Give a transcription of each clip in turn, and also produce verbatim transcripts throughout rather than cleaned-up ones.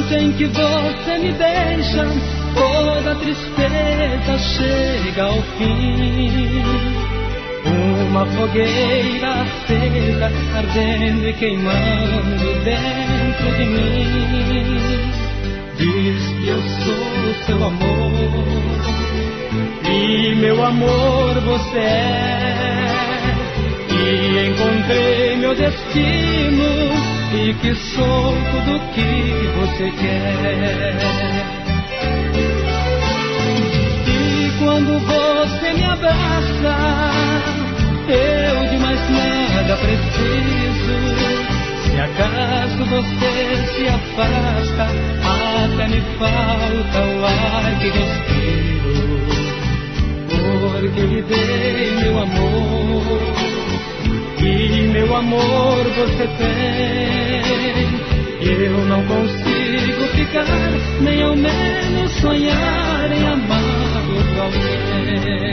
em que você me deixa, toda tristeza chega ao fim. Uma fogueira acesa, ardendo e queimando dentro de mim. Diz que eu sou seu amor, e meu amor você é. E encontrei meu destino, e que sou tudo que você quer. E quando você me abraça, eu de mais nada preciso. Se acaso você se afasta, até me falta o ar que respiro. Porque lhe dei meu amor, e meu amor você tem. Eu não consigo ficar, nem ao menos sonhar em amar outro alguém.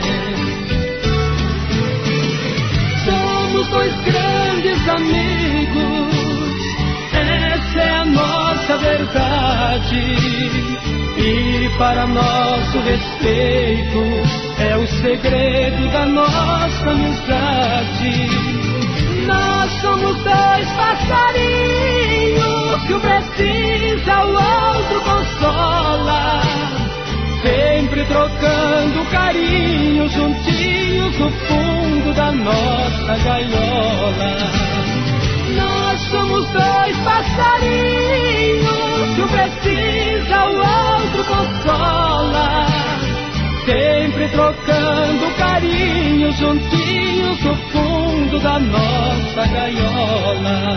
Somos dois grandes amigos, essa é a nossa verdade. E para nosso respeito é o segredo da nossa amizade. Nós somos dois passarinhos que um precisa, o outro consola, sempre trocando carinho, juntinhos no fundo da nossa gaiola. Nós somos dois passarinhos que um precisa, o outro consola, sempre trocando carinho, juntinhos no fundo da nossa gaiola.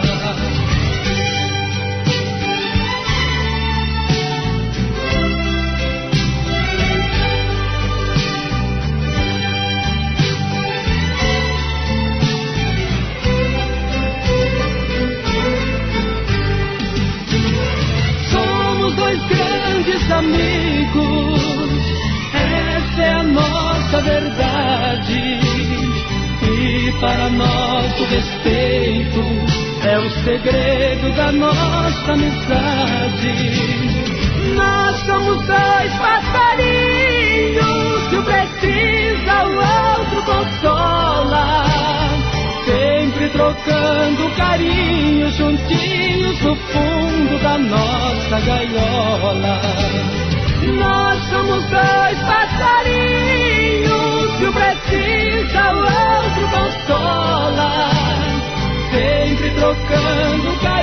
Somos dois grandes amigos, essa é a nossa verdade. E para nosso respeito é o segredo da nossa amizade. Nós somos dois passarinhos que um precisa, o outro consola, sempre trocando carinho, juntinhos no fundo da nossa gaiola. Nós somos dois passarinhos que um precisa, o outro consola, sempre trocando carinho,